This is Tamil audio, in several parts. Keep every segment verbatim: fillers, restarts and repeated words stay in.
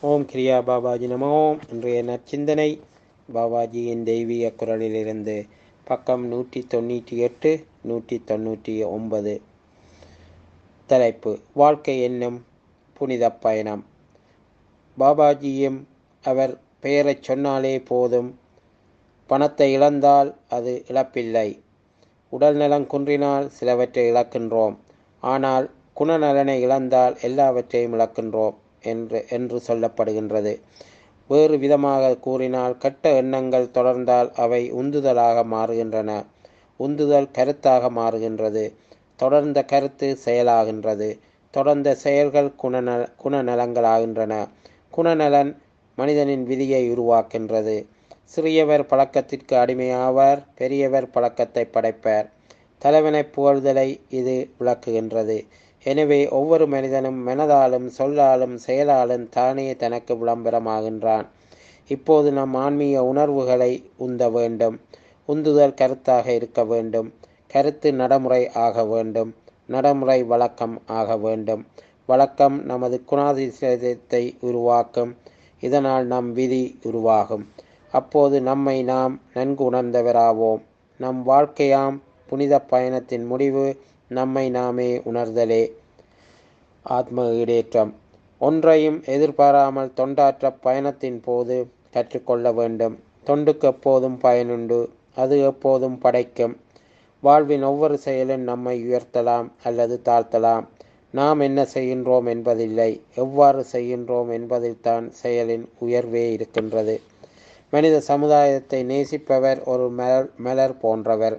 ஓம் கிரியா பாபாஜி நமோ. இன்றைய நற்சிந்தனை பாபாஜியின் தெய்வீக குரலிலிருந்து பக்கம் நூற்றி தொண்ணூற்றி எட்டு நூற்றி தொண்ணூற்றி ஒன்பது. தலைப்பு: வாழ்க்கை என்னும் புனித பயணம். பாபாஜியும் அவர் பெயரைச் சொன்னாலே போதும். பணத்தை இழந்தால் அது இழப்பில்லை. உடல் நலம் குன்றினால் சிலவற்றை இழக்கின்றோம். ஆனால் குணநலனை இழந்தால் எல்லாவற்றையும் இழக்கின்றோம் என்று என்று சொல்லப்படுகின்றது. வேறு விதமாக கூறினால், கெட்ட எண்ணங்கள் தொடர்ந்தால் அவை உந்துதலாக மாறுகின்றன. உந்துதல் கருத்தாக மாறுகின்றது. தொடர்ந்த கருத்து செயலாகின்றது. தொடர்ந்த செயல்கள் குணநல குணநலங்களாகின்றன. குணநலன் மனிதனின் விதியை உருவாக்கின்றது. சிறியவர் பழக்கத்திற்கு அடிமையாவார், பெரியவர் பழக்கத்தை படைப்பார். தலைவனை புகழ்தலை இது விளக்குகின்றது. எனவே ஒவ்வொரு மனிதனும் மனதாலும் சொல்லாலும் செயலாலும் தானே தனக்கு விளம்பரமாகின்றான். இப்போது நம் ஆன்மீக உணர்வுகளை உந்த வேண்டும். உந்துதல் கருத்தாக இருக்க வேண்டும். கருத்து நடைமுறை ஆக வேண்டும். நடைமுறை வழக்கம் ஆக வேண்டும். வழக்கம் நமது குணாதிசயத்தை உருவாக்கும். இதனால் நம் விதி உருவாகும். அப்போது நம்மை நாம் நன்கு உணர்ந்தவராவோம். நம் வாழ்க்கையாம் புனித பயணத்தின் முடிவு நம்மை நாமே உணர்தலே. ஆத்ம ஈடேற்றம். ஒன்றையும் எதிர்பாராமல் தொண்டாற்ற பயணத்தின் போது கற்றுக்கொள்ள வேண்டும். தொண்டுக்கு எப்போதும் பயனுண்டு. அது எப்போதும் படைக்கும். வாழ்வின் ஒவ்வொரு செயலும் நம்மை உயர்த்தலாம் அல்லது தாழ்த்தலாம். நாம் என்ன செய்கின்றோம் என்பதில்லை, எவ்வாறு செய்கின்றோம் என்பதில்தான் செயலின் உயர்வே இருக்கின்றது. மனித சமுதாயத்தை நேசிப்பவர் ஒரு மலர் மலர் போன்றவர்.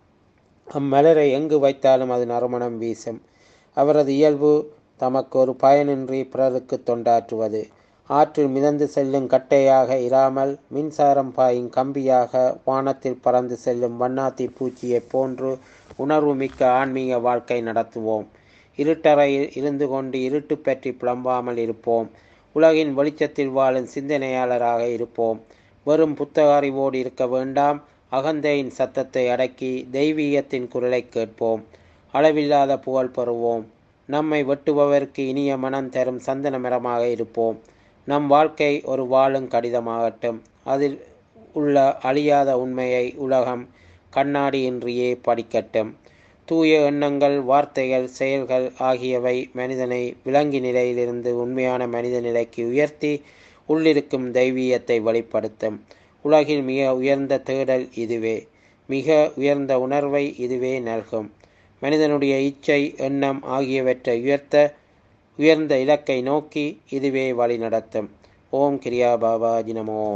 அம்மலரை எங்கு வைத்தாலும் அது நறுமணம் வீசும். அவரது இயல்பு தமக்கு ஒரு பயனின்றி பிறருக்கு தொண்டாற்றுவது. ஆற்றில் மிதந்து செல்லும் கட்டையாக இராமல் மின்சாரம் பாயும் கம்பியாக, வானத்தில் பறந்து செல்லும் வண்ணாத்தி பூச்சியைப் போன்று உணர்வு மிக்க ஆன்மீக வாழ்க்கை நடத்துவோம். இருட்டறையில் இருந்து கொண்டு இருட்டு பற்றி புலம்பாமல் இருப்போம். உலகின் வெளிச்சத்தில் வாழும் சிந்தனையாளராக இருப்போம். வெறும் புத்தக அறிவோடு இருக்க வேண்டாம். அகந்தையின் சத்தத்தை அடக்கி தெய்வீகத்தின் குரலை கேட்போம். அளவில்லாத புகழ் பெறுவோம். நம்மை வெட்டுபவருக்கு இனிய மனம் தரும் சந்தன மரமாக இருப்போம். நம் வாழ்க்கை ஒரு வாழும் கடிதமாகட்டும். அதில் உள்ள அழியாத உண்மையை உலகம் கண்ணாடியின்றியே படிக்கட்டும். தூய எண்ணங்கள், வார்த்தைகள், செயல்கள் ஆகியவை மனிதனை விலங்கி நிலையிலிருந்து உண்மையான மனித நிலைக்கு உயர்த்தி உள்ளிருக்கும் தெய்வீகத்தை வெளிப்படுத்தும். உலகில் மிக உயர்ந்த தேடல் இதுவே. மிக உயர்ந்த உணர்வை இதுவே நல்கும். மனிதனுடைய இச்சை, எண்ணம் ஆகியவற்றை உயர்த்த உயர்ந்த இலக்கை நோக்கி இதுவே வழி நடத்தும். ஓம் கிரியா பாபாஜி நமோ.